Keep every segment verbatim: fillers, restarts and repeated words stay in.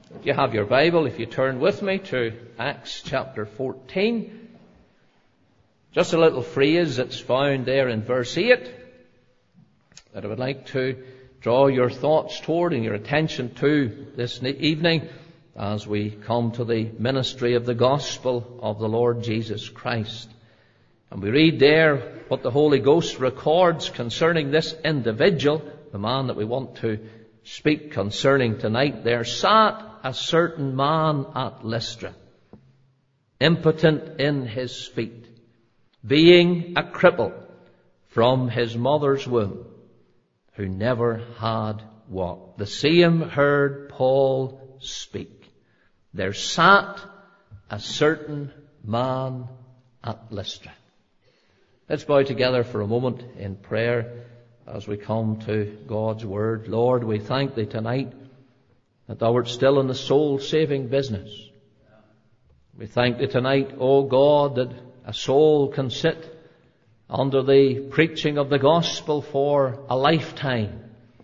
If you have your Bible, if you turn with me to Acts chapter fourteen, just a little phrase that's found there in verse eight that I would like to draw your thoughts toward and your attention to this evening as we come to the ministry of the gospel of the Lord Jesus Christ. And we read there what the Holy Ghost records concerning this individual, the man that we want to speak concerning tonight. There sat a certain man at Lystra, impotent in his feet, being a cripple from his mother's womb, who never had walked. The same heard Paul speak. There sat a certain man at Lystra. Let's bow together for a moment in prayer as we come to God's Word. Lord, we thank Thee tonight that Thou art still in the soul-saving business. We thank Thee tonight, O God, that a soul can sit under the preaching of the gospel for a lifetime.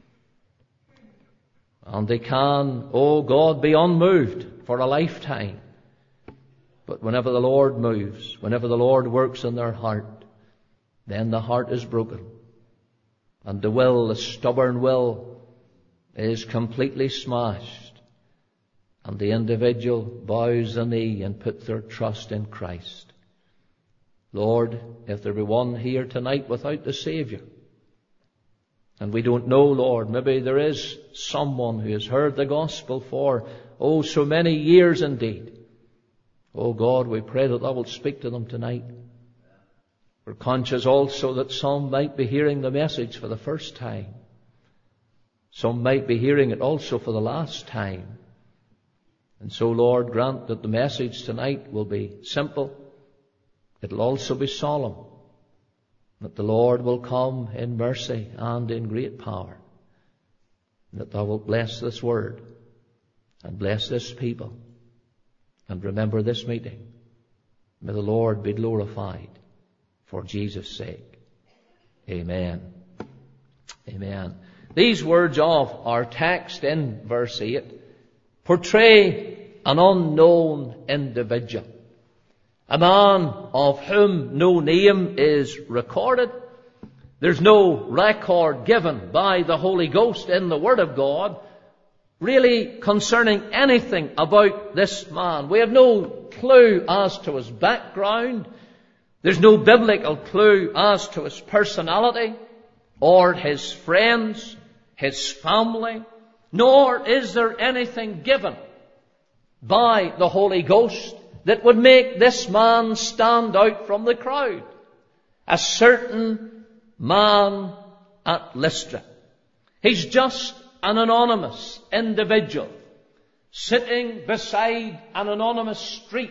And they can, O God, be unmoved for a lifetime. But whenever the Lord moves, whenever the Lord works in their heart, then the heart is broken. And the will, the stubborn will, is completely smashed. And the individual bows the knee and puts their trust in Christ. Lord, if there be one here tonight without the Saviour, and we don't know, Lord, maybe there is someone who has heard the gospel for, oh, so many years indeed. Oh God, we pray that Thou wilt speak to them tonight. We're conscious also that some might be hearing the message for the first time. Some might be hearing it also for the last time. And so, Lord, grant that the message tonight will be simple. It'll also be solemn. That the Lord will come in mercy and in great power. And that Thou wilt bless this word and bless this people. And remember this meeting. May the Lord be glorified for Jesus' sake. Amen. Amen. These words of our text in verse eight portray an unknown individual. A man of whom no name is recorded. There's no record given by the Holy Ghost in the Word of God really concerning anything about this man. We have no clue as to his background. There's no biblical clue as to his personality or his friends, his family, nor is there anything given by the Holy Ghost that would make this man stand out from the crowd. A certain man at Lystra. He's just an anonymous individual sitting beside an anonymous street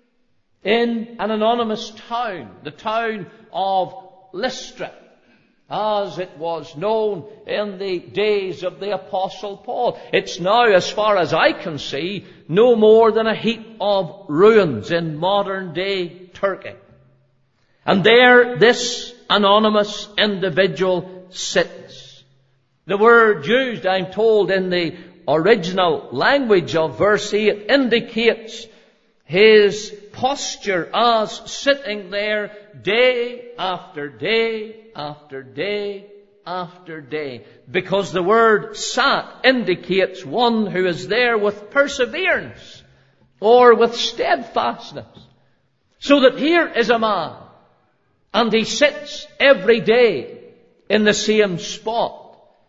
in an anonymous town, the town of Lystra, as it was known in the days of the Apostle Paul. It's now, as far as I can see, no more than a heap of ruins in modern-day Turkey. And there this anonymous individual sits. The word used, I'm told, in the original language of verse eight indicates his posture as sitting there day after day after day after day. Because the word sat indicates one who is there with perseverance or with steadfastness. So that here is a man, and he sits every day in the same spot.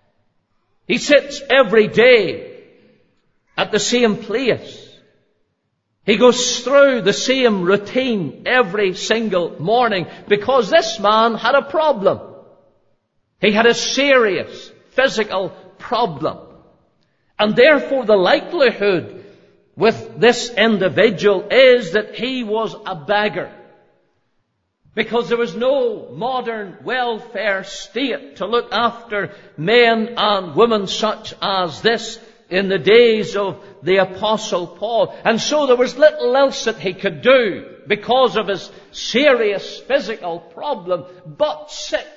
He sits every day at the same place. He goes through the same routine every single morning because this man had a problem. He had a serious physical problem. And therefore the likelihood with this individual is that he was a beggar. Because there was no modern welfare state to look after men and women such as this in the days of the Apostle Paul. And so there was little else that he could do because of his serious physical problem but sit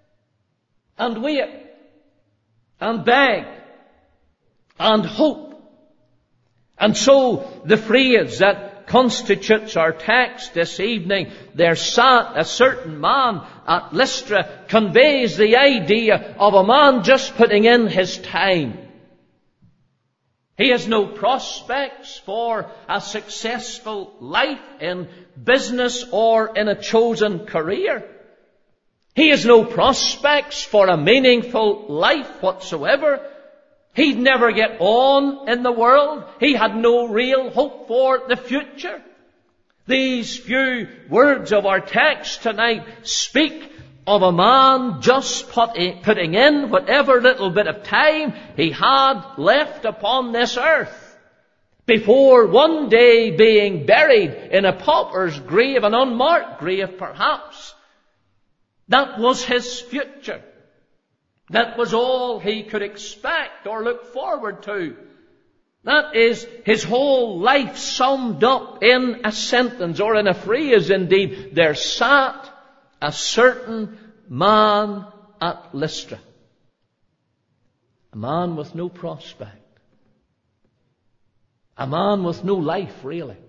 and wait and beg and hope And so the phrase that constitutes our text this evening, there sat a certain man at Lystra, conveys the idea of a man just putting in his time. He has no prospects for a successful life in business or in a chosen career. He has no prospects for a meaningful life whatsoever. He'd never get on in the world. He had no real hope for the future. These few words of our text tonight speak of a man just putting in whatever little bit of time he had left upon this earth before one day being buried in a pauper's grave, an unmarked grave perhaps. That was his future. That was all he could expect or look forward to. That is his whole life summed up in a sentence, or in a phrase indeed. There sat a certain man at Lystra. A man with no prospect. A man with no life, really.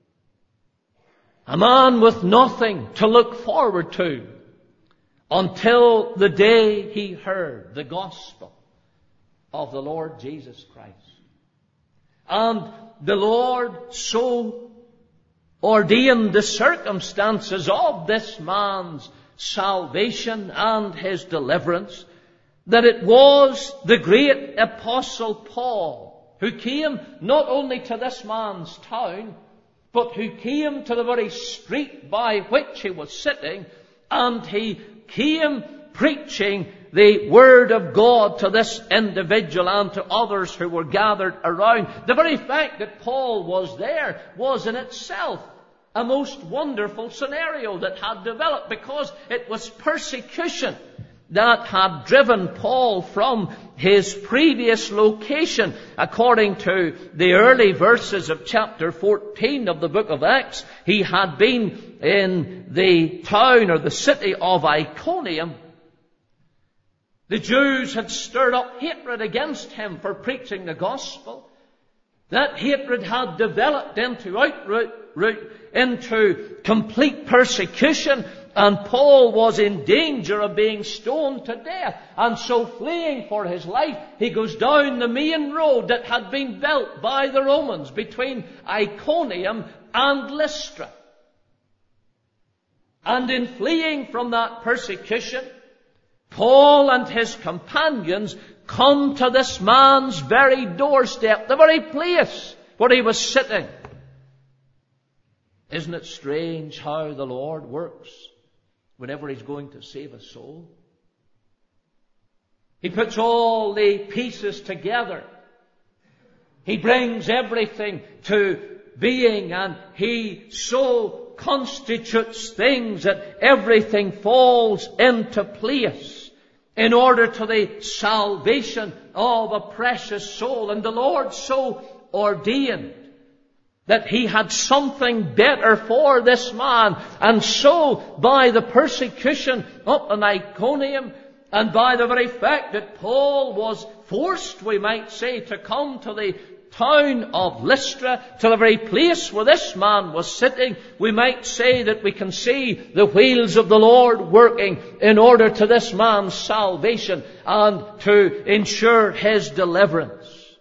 A man with nothing to look forward to, until the day he heard the gospel of the Lord Jesus Christ. And the Lord so ordained the circumstances of this man's salvation and his deliverance that it was the great apostle Paul who came not only to this man's town, but who came to the very street by which he was sitting, and he came preaching the Word of God to this individual and to others who were gathered around. The very fact that Paul was there was in itself a most wonderful scenario that had developed, because it was persecution that had driven Paul from his previous location. According to the early verses of chapter fourteen of the book of Acts, he had been in the town or the city of Iconium. The Jews had stirred up hatred against him for preaching the gospel. That hatred had developed into outroot, root, into complete persecution, and Paul was in danger of being stoned to death. And so, fleeing for his life, he goes down the main road that had been built by the Romans between Iconium and Lystra. And in fleeing from that persecution, Paul and his companions come to this man's very doorstep, the very place where he was sitting. Isn't it strange how the Lord works whenever He's going to save a soul? He puts all the pieces together. He brings everything to being, and He so constitutes things that everything falls into place in order to the salvation of a precious soul. And the Lord so ordained that He had something better for this man. And so, by the persecution up in Iconium, and by the very fact that Paul was forced, we might say, to come to the town of Lystra, to the very place where this man was sitting, we might say that we can see the wheels of the Lord working in order to this man's salvation and to ensure his deliverance.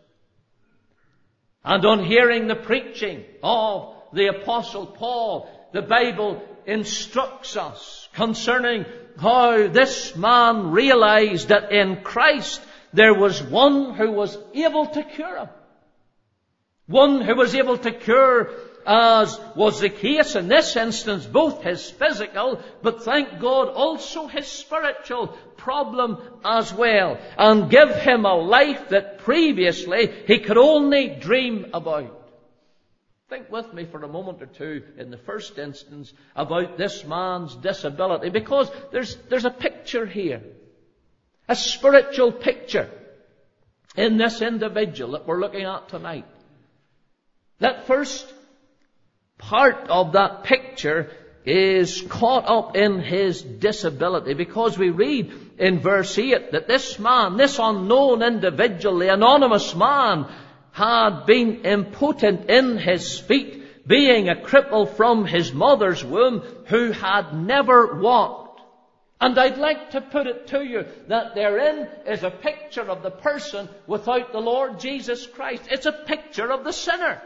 And on hearing the preaching of the Apostle Paul, the Bible instructs us concerning how this man realized that in Christ there was one who was able to cure him. One who was able to cure, as was the case in this instance, both his physical, but thank God also his spiritual problem as well, and give him a life that previously he could only dream about. Think with me for a moment or two in the first instance about this man's disability, because there's, there's a picture here, a spiritual picture in this individual that we're looking at tonight. That first part of that picture is caught up in his disability, because we read in verse eight that this man, this unknown individual, the anonymous man, had been impotent in his feet, being a cripple from his mother's womb, who had never walked. And I'd like to put it to you that therein is a picture of the person without the Lord Jesus Christ. It's a picture of the sinner.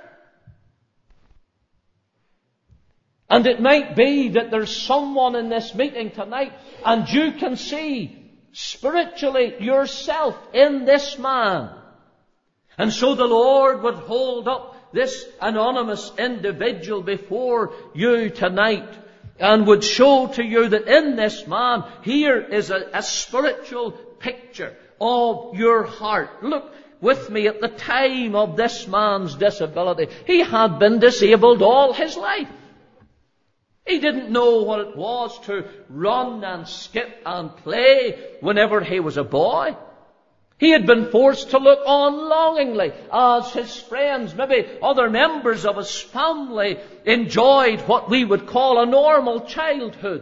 And it might be that there's someone in this meeting tonight, and you can see spiritually yourself in this man. And so the Lord would hold up this anonymous individual before you tonight and would show to you that in this man, here is a, a spiritual picture of your heart. Look with me at the time of this man's disability. He had been disabled all his life. He didn't know what it was to run and skip and play whenever he was a boy. He had been forced to look on longingly as his friends, maybe other members of his family, enjoyed what we would call a normal childhood.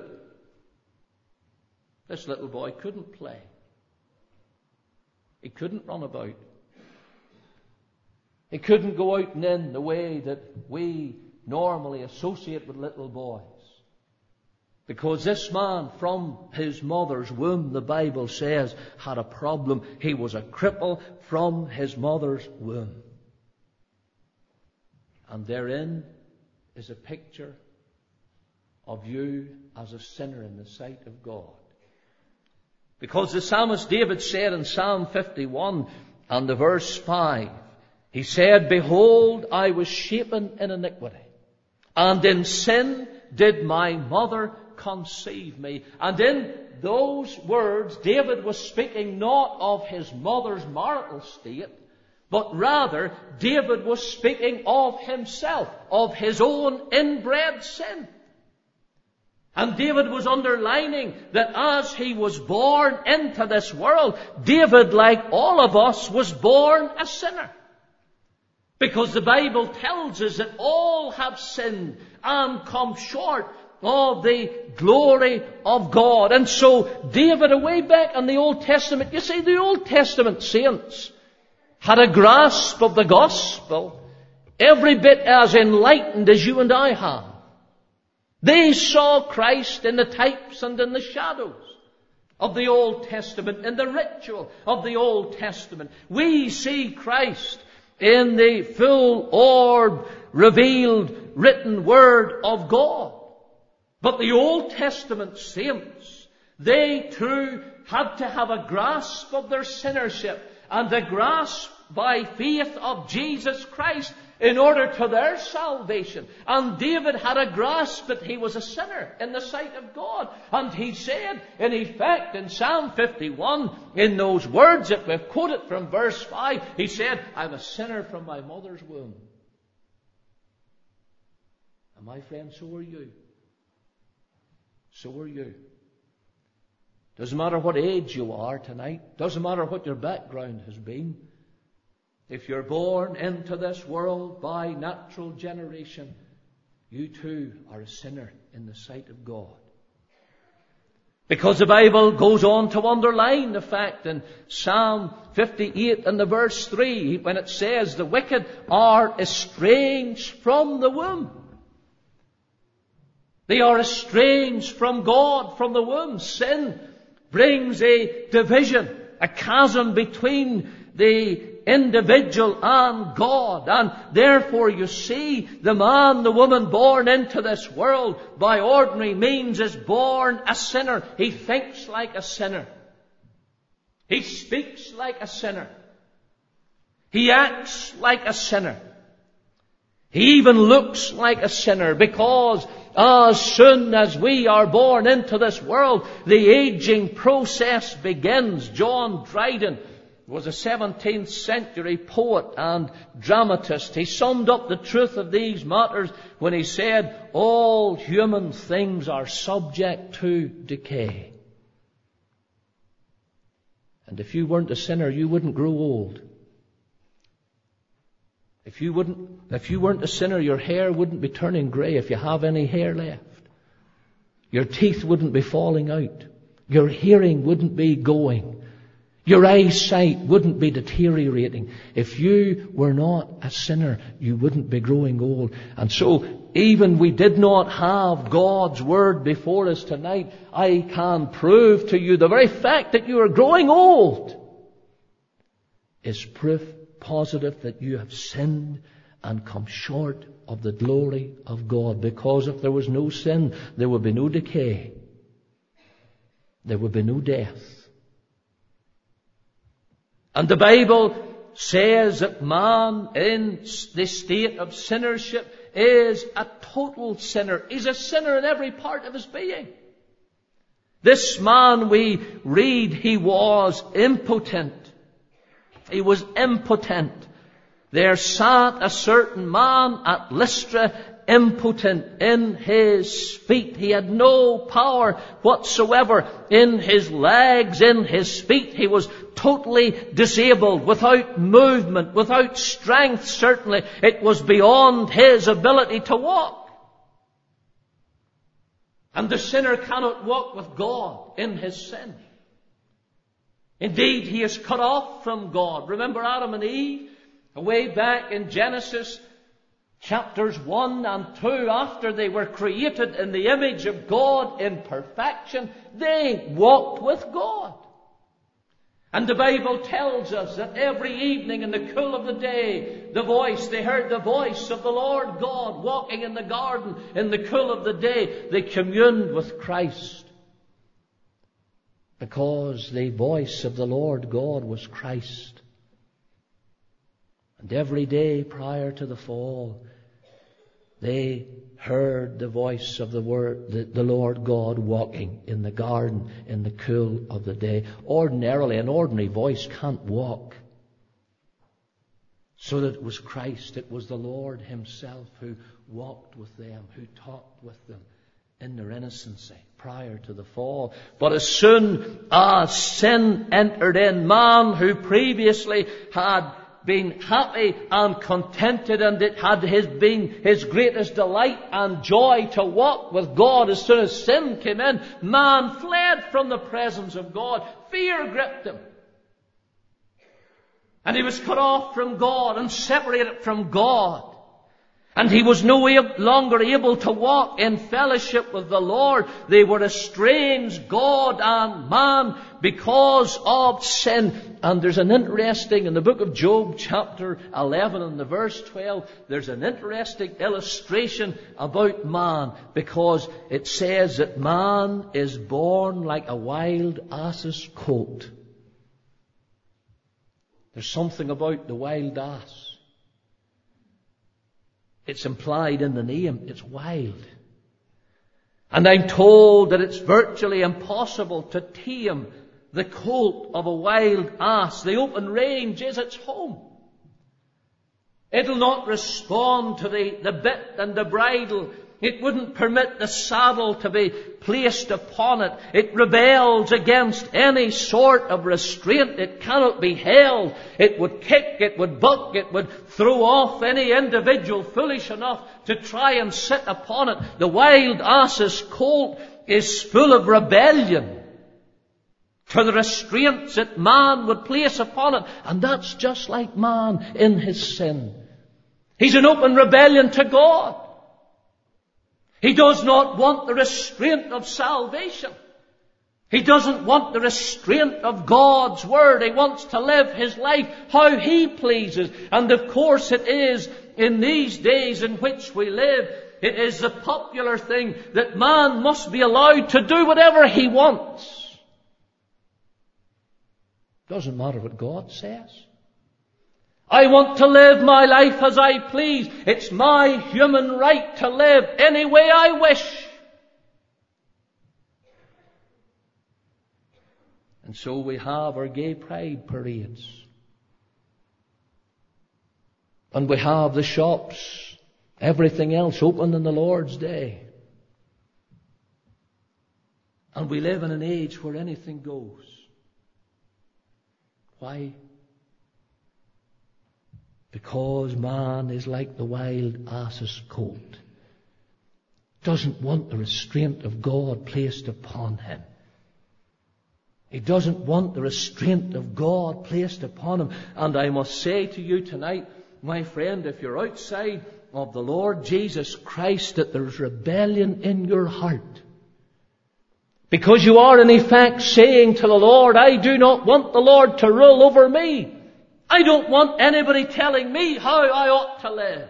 This little boy couldn't play. He couldn't run about. He couldn't go out and in the way that we normally associate with little boys. Because this man from his mother's womb, the Bible says, had a problem. He was a cripple from his mother's womb. And therein is a picture of you as a sinner in the sight of God. Because the psalmist David said in Psalm fifty-one and the verse five, he said, "Behold, I was shapen in iniquity, and in sin did my mother conceive me." And in those words, David was speaking not of his mother's marital state, but rather David was speaking of himself, of his own inbred sin. And David was underlining that as he was born into this world, David, like all of us, was born a sinner. Because the Bible tells us that all have sinned and come short of the glory of God. And so David, away back in the Old Testament, you see, the Old Testament saints had a grasp of the gospel every bit as enlightened as you and I have. They saw Christ in the types and in the shadows of the Old Testament, in the ritual of the Old Testament. We see Christ in the full orb, revealed, written Word of God. But the Old Testament saints, they too had to have a grasp of their sinnership and a grasp by faith of Jesus Christ in order to their salvation. And David had a grasp that he was a sinner in the sight of God. And he said, in effect, in Psalm fifty-one, in those words that we've quoted from verse five, he said, "I'm a sinner from my mother's womb." And my friend, so are you. So are you. Doesn't matter what age you are tonight. Doesn't matter what your background has been. If you're born into this world by natural generation, you too are a sinner in the sight of God. Because the Bible goes on to underline the fact in Psalm fifty-eight and the verse three, when it says, "The wicked are estranged from the womb." They are estranged from God from the womb. Sin brings a division, a chasm between the individual and God. And therefore you see, the man, the woman born into this world by ordinary means is born a sinner. He thinks like a sinner. He speaks like a sinner. He acts like a sinner. He even looks like a sinner, because as soon as we are born into this world, the aging process begins. John Dryden was a seventeenth century poet and dramatist. He summed up the truth of these matters when he said, "All human things are subject to decay." And if you weren't a sinner, you wouldn't grow old. If you wouldn't, if you weren't a sinner, your hair wouldn't be turning grey if you have any hair left. Your teeth wouldn't be falling out. Your hearing wouldn't be going. Your eyesight wouldn't be deteriorating. If you were not a sinner, you wouldn't be growing old. And so, even we did not have God's Word before us tonight, I can prove to you the very fact that you are growing old is proof positive that you have sinned and come short of the glory of God. Because if there was no sin, there would be no decay. There would be no death. And the Bible says that man in the state of sinnership is a total sinner. He's a sinner in every part of his being. This man, we read, he was impotent. He was impotent. There sat a certain man at Lystra, impotent in his feet. He had no power whatsoever in his legs, in his feet. He was totally disabled, without movement, without strength, certainly. It was beyond his ability to walk. And the sinner cannot walk with God in his sin. Indeed, he is cut off from God. Remember Adam and Eve? Way back in Genesis chapters one and two, after they were created in the image of God in perfection, they walked with God. And the Bible tells us that every evening in the cool of the day, the voice, they heard the voice of the Lord God walking in the garden in the cool of the day. They communed with Christ. Because the voice of the Lord God was Christ. And every day prior to the fall, they heard the voice of the word, the, the Lord God walking in the garden in the cool of the day. Ordinarily, an ordinary voice can't walk. So that it was Christ, it was the Lord Himself who walked with them, who talked with them in their innocency prior to the fall. But as soon as sin entered in, man who previously had been happy and contented, and it had his been his greatest delight and joy to walk with God, as soon as sin came in, man fled from the presence of God. Fear gripped him. And he was cut off from God and separated from God. And he was no longer able to walk in fellowship with the Lord. They were estranged, God and man, because of sin. And there's an interesting, in the book of Job, chapter eleven and the verse twelve, there's an interesting illustration about man, because it says that man is born like a wild ass's colt. There's something about the wild ass. It's implied in the name. It's wild. And I'm told that it's virtually impossible to tame the colt of a wild ass. The open range is its home. It'll not respond to the, the bit and the bridle. It wouldn't permit the saddle to be placed upon it. It rebels against any sort of restraint. It cannot be held. It would kick, it would buck, it would throw off any individual foolish enough to try and sit upon it. The wild ass's colt is full of rebellion to the restraints that man would place upon it. And that's just like man in his sin. He's in open rebellion to God. He does not want the restraint of salvation. He doesn't want the restraint of God's Word. He wants to live his life how he pleases. And of course it is in these days in which we live, it is the popular thing that man must be allowed to do whatever he wants. Doesn't matter what God says. I want to live my life as I please. It's my human right to live any way I wish. And so we have our gay pride parades. And we have the shops, everything else open on the Lord's day. And we live in an age where anything goes. Why? Because man is like the wild ass's colt. Doesn't want the restraint of God placed upon him. He doesn't want the restraint of God placed upon him. And I must say to you tonight, my friend, if you're outside of the Lord Jesus Christ, that there's rebellion in your heart. Because you are in effect saying to the Lord, I do not want the Lord to rule over me. I don't want anybody telling me how I ought to live.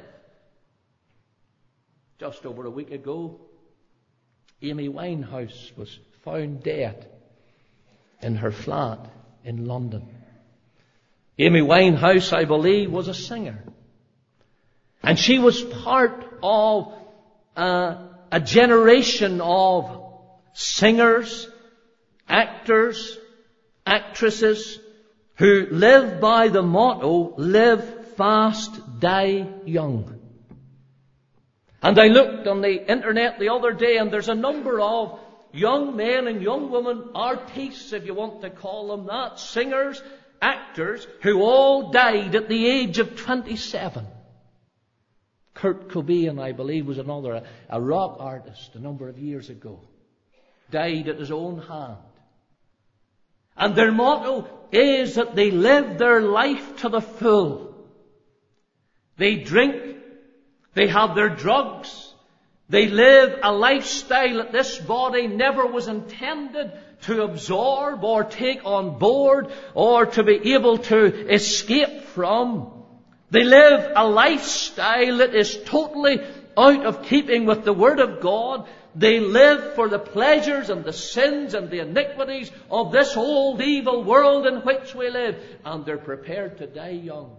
Just over a week ago, Amy Winehouse was found dead in her flat in London. Amy Winehouse, I believe, was a singer. And she was part of uh, a generation of singers, actors, actresses who live by the motto, live fast, die young. And I looked on the internet the other day, and there's a number of young men and young women, artists, if you want to call them that, singers, actors, who all died at the age of twenty-seven. Kurt Cobain, I believe, was another, a, a rock artist a number of years ago. Died at his own hand. And their motto is that they live their life to the full. They drink, they have their drugs, they live a lifestyle that this body never was intended to absorb or take on board or to be able to escape from. They live a lifestyle that is totally out of keeping with the Word of God. They live for the pleasures and the sins and the iniquities of this old evil world in which we live. And they're prepared to die young.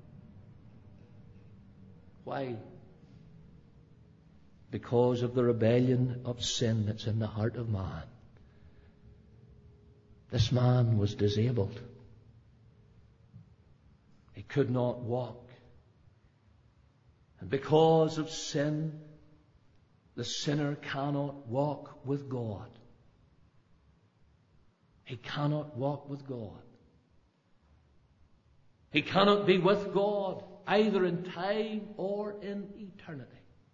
Why? Because of the rebellion of sin that's in the heart of man. This man was disabled. He could not walk. And because of sin, the sinner cannot walk with God. He cannot walk with God. He cannot be with God either in time or in eternity.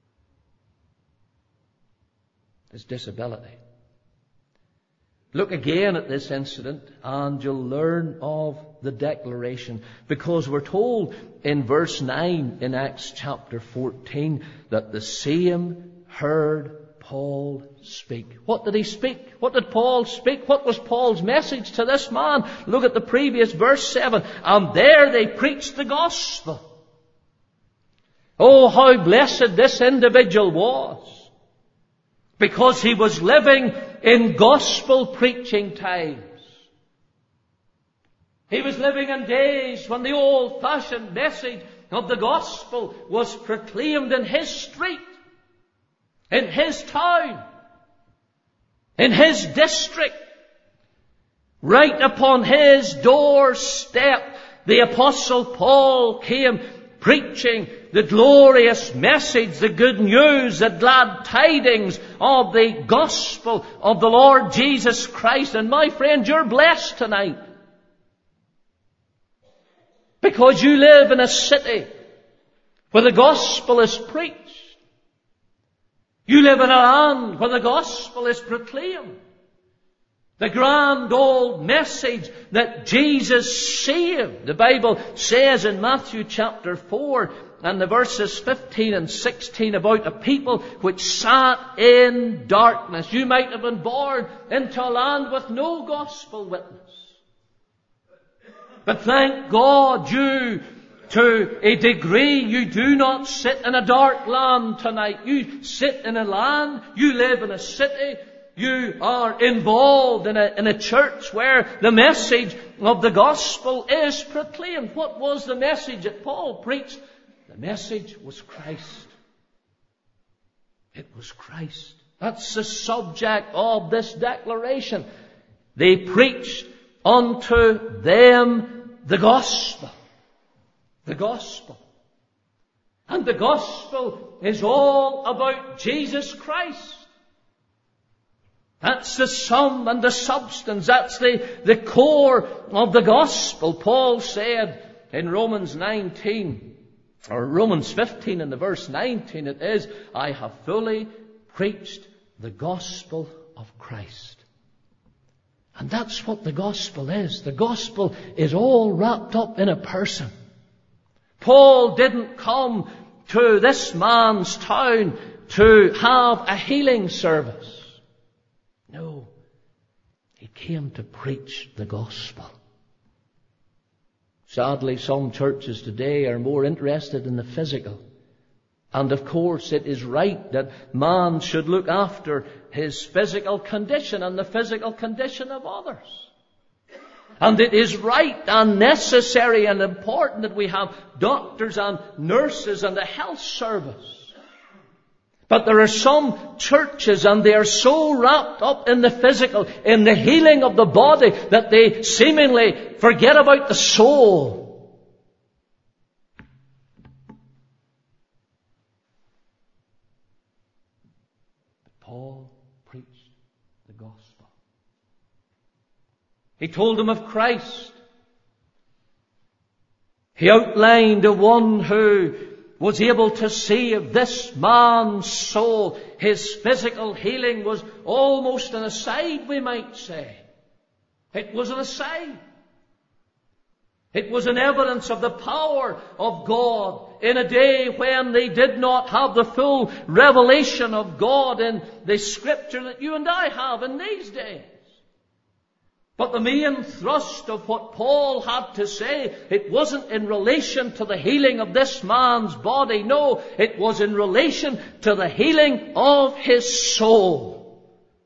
His disability. Look again at this incident and you'll learn of the declaration. Because we're told in verse nine in Acts chapter fourteen that the same heard Paul speak. What did he speak? What did Paul speak? What was Paul's message to this man? Look at the previous verse seven. And there they preached the gospel. Oh, how blessed this individual was. Because he was living in gospel preaching times. He was living in days when the old-fashioned message of the gospel was proclaimed in his street, in his town, in his district, right upon his doorstep. The Apostle Paul came preaching the glorious message, the good news, the glad tidings of the gospel of the Lord Jesus Christ. And my friend, you're blessed tonight. Because you live in a city where the gospel is preached. You live in a land where the gospel is proclaimed. The grand old message that Jesus saved. The Bible says in Matthew chapter four and the verses fifteen and sixteen about a people which sat in darkness. You might have been born into a land with no gospel witness. But thank God you, to a degree, you do not sit in a dark land tonight. You sit in a land, you live in a city, you are involved in a, in a church where the message of the gospel is proclaimed. What was the message that Paul preached? The message was Christ. It was Christ. That's the subject of this declaration. They preached unto them the gospel. The gospel. And the gospel is all about Jesus Christ. That's the sum and the substance. That's the, the core of the gospel. Paul said in Romans nineteen, or Romans fifteen in the verse nineteen it is, I have fully preached the gospel of Christ. And that's what the gospel is. The gospel is all wrapped up in a person. Paul didn't come to this man's town to have a healing service. No. He came to preach the gospel. Sadly, some churches today are more interested in the physical. And of course, it is right that man should look after his physical condition and the physical condition of others. And it is right and necessary and important that we have doctors and nurses and a health service. But there are some churches, and they are so wrapped up in the physical, in the healing of the body, that they seemingly forget about the soul. But Paul preached the gospel. He told them of Christ. He outlined the one who was able to save this man's soul. His physical healing was almost an aside, we might say. It was an aside. It was an evidence of the power of God in a day when they did not have the full revelation of God in the Scripture that you and I have in these days. But the main thrust of what Paul had to say, it wasn't in relation to the healing of this man's body. No, it was in relation to the healing of his soul.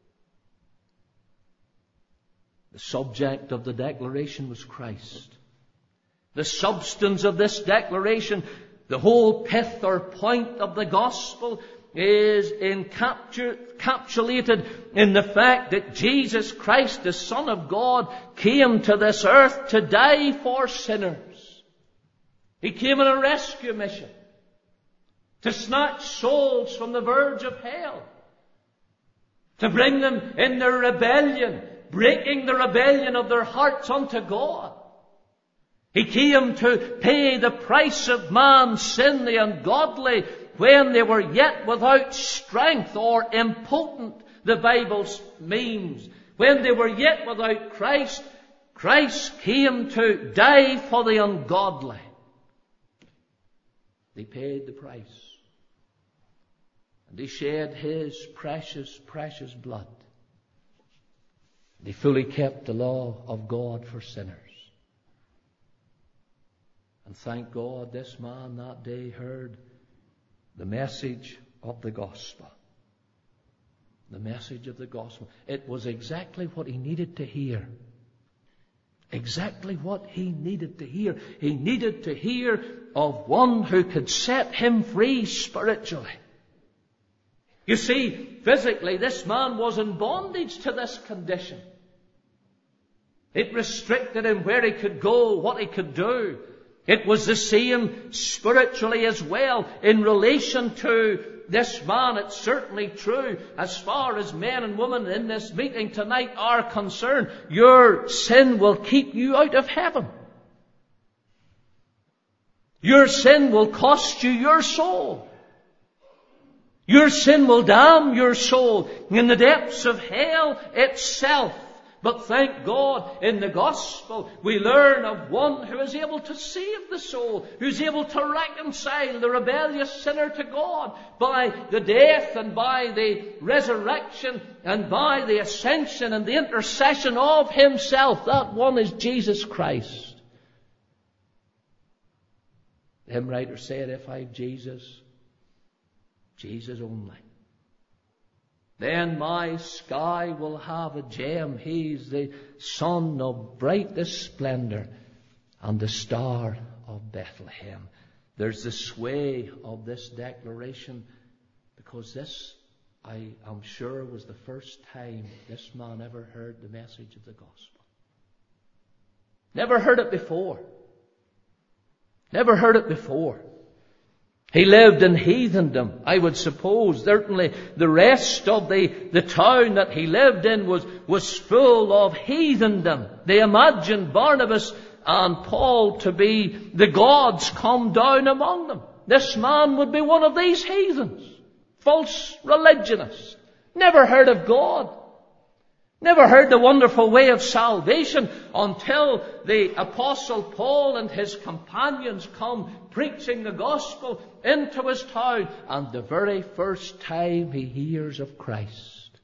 The subject of the declaration was Christ. The substance of this declaration, the whole pith or point of the gospel, is encapsulated in the fact that Jesus Christ, the Son of God, came to this earth to die for sinners. He came on a rescue mission to snatch souls from the verge of hell, to bring them in their rebellion, breaking the rebellion of their hearts unto God. He came to pay the price of man's sin, the ungodly, when they were yet without strength or impotent, the Bible means. When they were yet without Christ, Christ came to die for the ungodly. He paid the price. And He shed His precious, precious blood. And He fully kept the law of God for sinners. And thank God this man that day heard the message of the gospel. The message of the gospel. It was exactly what he needed to hear. Exactly what he needed to hear. He needed to hear of one who could set him free spiritually. You see, physically, this man was in bondage to this condition. It restricted him where he could go, what he could do. It was the same spiritually as well in relation to this man. It's certainly true as far as men and women in this meeting tonight are concerned. Your sin will keep you out of heaven. Your sin will cost you your soul. Your sin will damn your soul in the depths of hell itself. But thank God, in the gospel, we learn of one who is able to save the soul, who's able to reconcile the rebellious sinner to God by the death and by the resurrection and by the ascension and the intercession of Himself. That one is Jesus Christ. The hymn writer said, if I've Jesus, Jesus only, then my sky will have a gem. He's the sun of brightest splendor and the star of Bethlehem. There's the sway of this declaration, because this, I am sure, was the first time this man ever heard the message of the gospel. Never heard it before. Never heard it before. He lived in heathendom, I would suppose. Certainly the rest of the, the town that he lived in was, was full of heathendom. They imagined Barnabas and Paul to be the gods come down among them. This man would be one of these heathens, false religionists, never heard of God, Never heard the wonderful way of salvation until the Apostle Paul and his companions come preaching the gospel into his town. And the very first time he hears of Christ,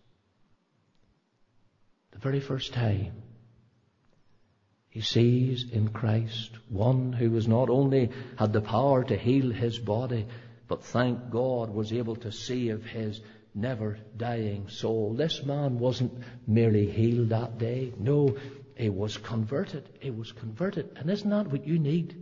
the very first time, he sees in Christ one who was not only had the power to heal his body, but thank God was able to save his never dying soul. This man wasn't merely healed that day. No, he was converted. He was converted. And isn't that what you need?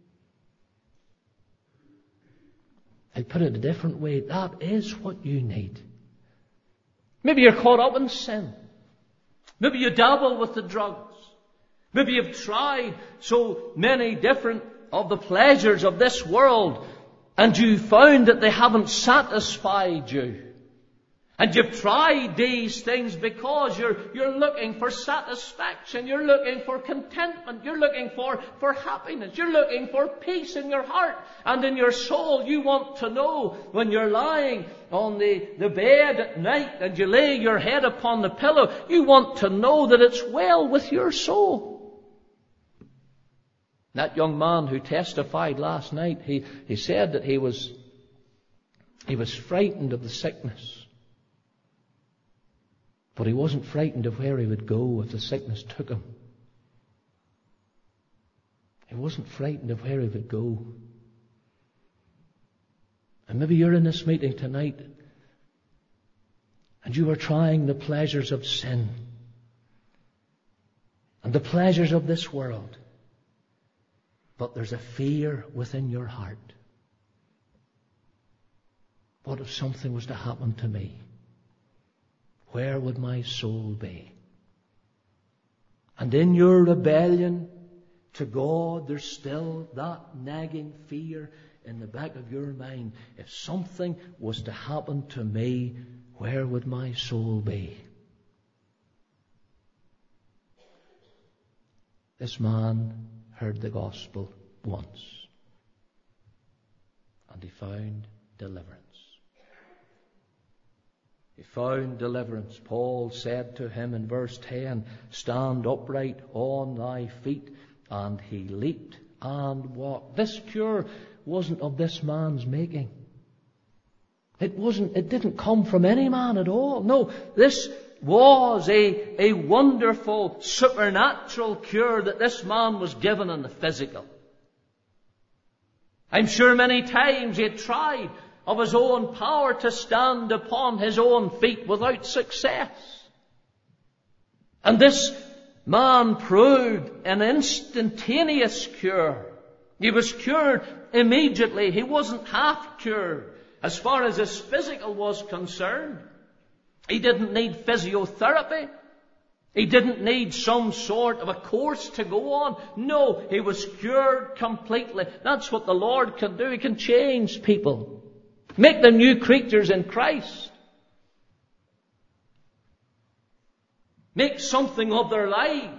I put it a different way. That is what you need. Maybe you're caught up in sin. Maybe you dabble with the drugs. Maybe you've tried so many different of the pleasures of this world, and you found that they haven't satisfied you. And you've tried these things because you're, you're looking for satisfaction. You're looking for contentment. You're looking for, for happiness. You're looking for peace in your heart and in your soul. You want to know when you're lying on the, the bed at night and you lay your head upon the pillow, you want to know that it's well with your soul. That young man who testified last night, he, he said that he was, he was frightened of the sickness. But he wasn't frightened of where he would go if the sickness took him. He wasn't frightened of where he would go. And maybe you're in this meeting tonight and you are trying the pleasures of sin and the pleasures of this world. But there's a fear within your heart. What if something was to happen to me? Where would my soul be? And in your rebellion to God, there's still that nagging fear in the back of your mind. If something was to happen to me, where would my soul be? This man heard the gospel once, and he found deliverance. He found deliverance. Paul said to him in verse ten, "Stand upright on thy feet." And he leaped and walked. This cure wasn't of this man's making. It wasn't, it didn't come from any man at all. No, this was a, a wonderful supernatural cure that this man was given in the physical. I'm sure many times he had tried of his own power to stand upon his own feet without success. And this man proved an instantaneous cure. He was cured immediately. He wasn't half cured as far as his physical was concerned. He didn't need physiotherapy. He didn't need some sort of a course to go on. No, he was cured completely. That's what the Lord can do. He can change people. Make them new creatures in Christ. Make something of their lives.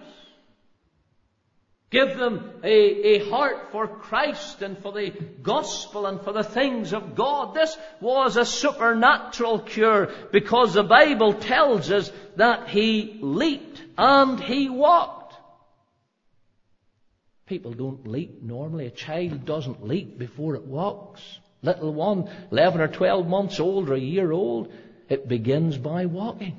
Give them a, a heart for Christ and for the gospel and for the things of God. This was a supernatural cure because the Bible tells us that he leaped and he walked. People don't leap normally. A child doesn't leap before it walks. Little one, eleven or twelve months old or a year old, it begins by walking.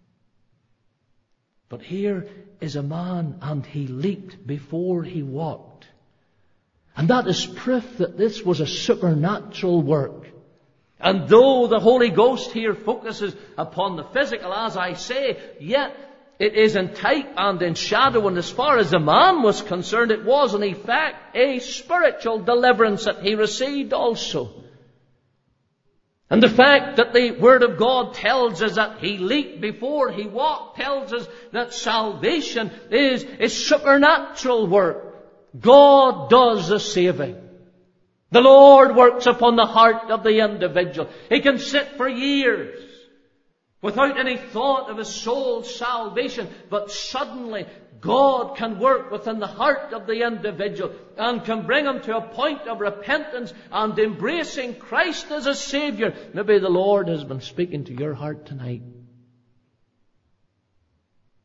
But here is a man, and he leaped before he walked. And that is proof that this was a supernatural work. And though the Holy Ghost here focuses upon the physical, as I say, yet it is in type and in shadow, and as far as the man was concerned, it was in effect a spiritual deliverance that he received also. And the fact that the Word of God tells us that he leaped before he walked tells us that salvation is a supernatural work. God does the saving. The Lord works upon the heart of the individual. He can sit for years without any thought of his soul's salvation, but suddenly God can work within the heart of the individual and can bring him to a point of repentance and embracing Christ as a Savior. Maybe the Lord has been speaking to your heart tonight.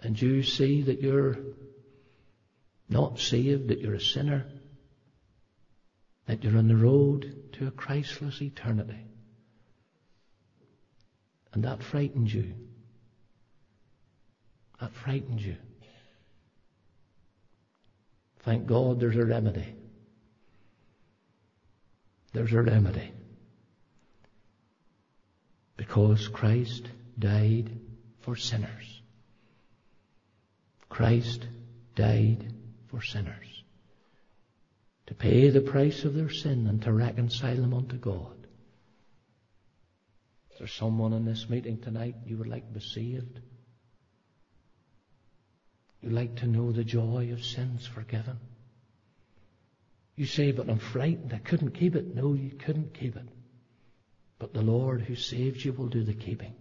and you see that you're not saved, that you're a sinner, that you're on the road to a Christless eternity, and that frightens you, that frightens you, thank God there's a remedy. There's a remedy. Because Christ died for sinners. Christ died for sinners. To pay the price of their sin and to reconcile them unto God. Is there someone in this meeting tonight you would like to be saved? You'd like to know the joy of sins forgiven? You say, but I'm frightened, I couldn't keep it. No, you couldn't keep it. But the Lord who saves you will do the keeping.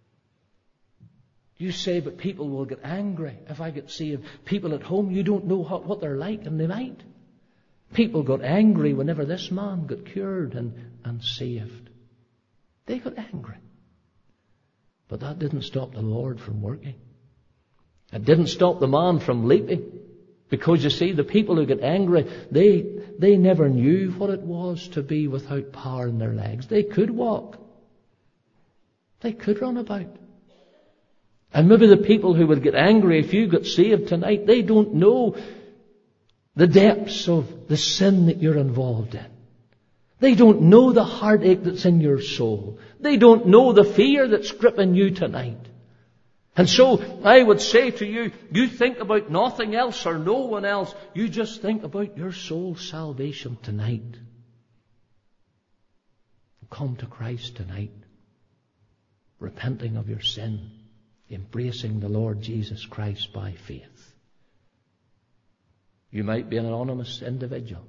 You say, but people will get angry if I get saved. People at home, you don't know what, what they're like, and they might. People got angry whenever this man got cured and, and saved. They got angry. But that didn't stop the Lord from working. It didn't stop the man from leaping. Because you see, the people who get angry, they, they never knew what it was to be without power in their legs. They could walk. They could run about. And maybe the people who would get angry if you got saved tonight, they don't know the depths of the sin that you're involved in. They don't know the heartache that's in your soul. They don't know the fear that's gripping you tonight. And so I would say to you, you think about nothing else or no one else. You just think about your soul's salvation tonight. Come to Christ tonight, repenting of your sin, embracing the Lord Jesus Christ by faith. You might be an anonymous individual.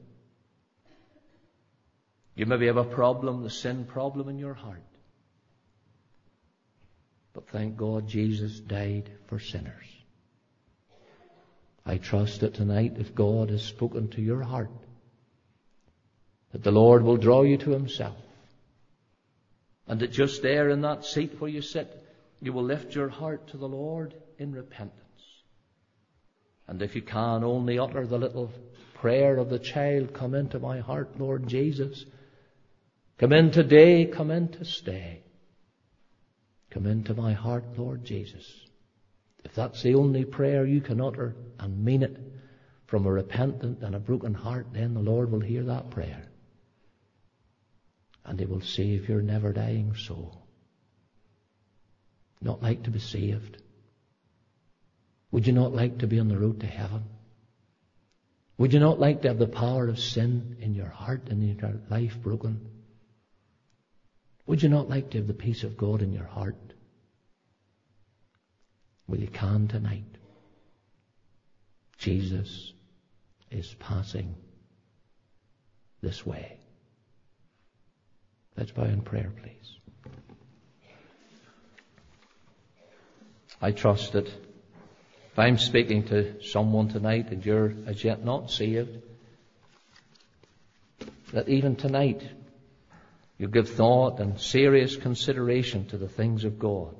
You maybe have a problem, the sin problem in your heart. But thank God Jesus died for sinners. I trust that tonight, if God has spoken to your heart, that the Lord will draw you to Himself. And that just there in that seat where you sit, you will lift your heart to the Lord in repentance. And if you can, only utter the little prayer of the child, come into my heart, Lord Jesus. Come in today, come in to stay. Come into my heart, Lord Jesus. If that's the only prayer you can utter and mean it from a repentant and a broken heart, then the Lord will hear that prayer. And He will save your never-dying soul. Not like to be saved? Would you not like to be on the road to heaven? Would you not like to have the power of sin in your heart and in your life broken? Would you not like to have the peace of God in your heart? Well, you can tonight. Jesus is passing this way. Let's bow in prayer, please. I trust that if I'm speaking to someone tonight and you're as yet not saved, that even tonight you give thought and serious consideration to the things of God.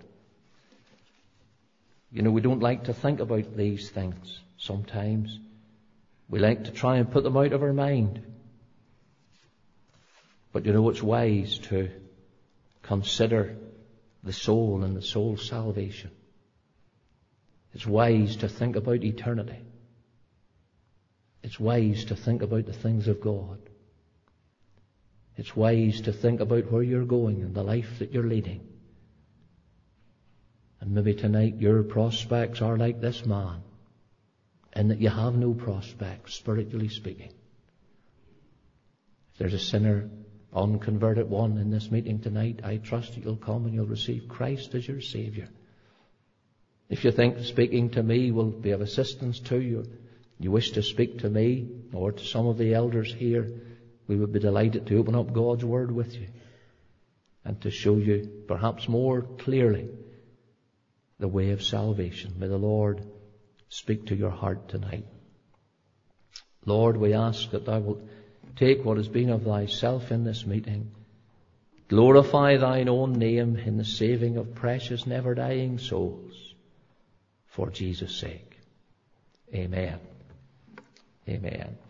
You know, we don't like to think about these things sometimes. We like to try and put them out of our mind. But you know, it's wise to consider the soul and the soul's salvation. It's wise to think about eternity. It's wise to think about the things of God. It's wise to think about where you're going and the life that you're leading. And maybe tonight your prospects are like this man, in that you have no prospects, spiritually speaking. If there's a sinner, unconverted one in this meeting tonight, I trust that you'll come and you'll receive Christ as your Saviour. If you think speaking to me will be of assistance to you, you wish to speak to me or to some of the elders here, we would be delighted to open up God's Word with you and to show you perhaps more clearly the way of salvation. May the Lord speak to your heart tonight. Lord, we ask that Thou wilt take what has been of Thyself in this meeting, glorify Thine own name in the saving of precious never-dying souls. for Jesus' sake. Amen. Amen.